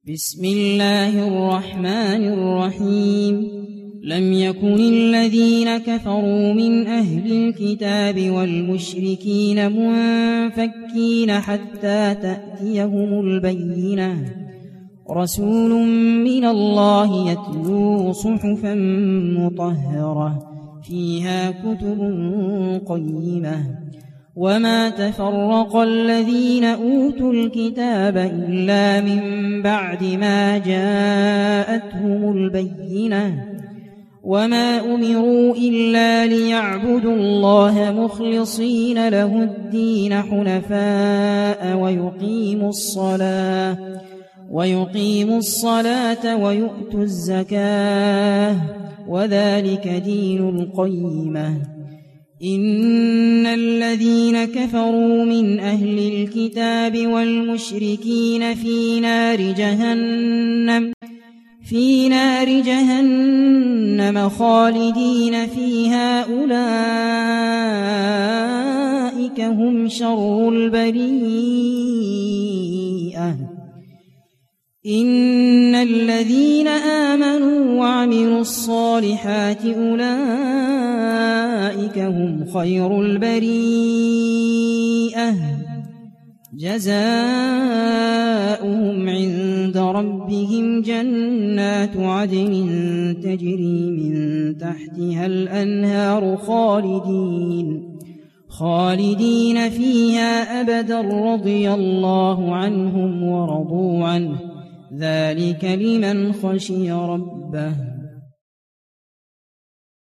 بسم الله الرحمن الرحيم لم يكن الذين كفروا من أهل الكتاب والمشركين منفكين حتى تأتيهم البينة رسول من الله يتلو صحفا مطهرة فيها كتب قيمة وما تفرق الذين أوتوا الكتاب إلا من بعد ما جاءتهم البينة وما أمروا إلا ليعبدوا الله مخلصين له الدين حنفاء ويقيموا الصلاة ويؤتوا الزكاة وذلك دين القيمة إن الذين كفروا من أهل الكتاب والمشركين في نار جهنم خالدين فيها أولئك هم شر البريئة إن الذين آمنوا وعملوا الصالحات أولئك هم خير البريئة جزاؤهم عند ربهم جنات عدن تجري من تحتها الأنهار خالدين فيها أبدا رضي الله عنهم ورضوا عنه ذلك لمن خشي ربه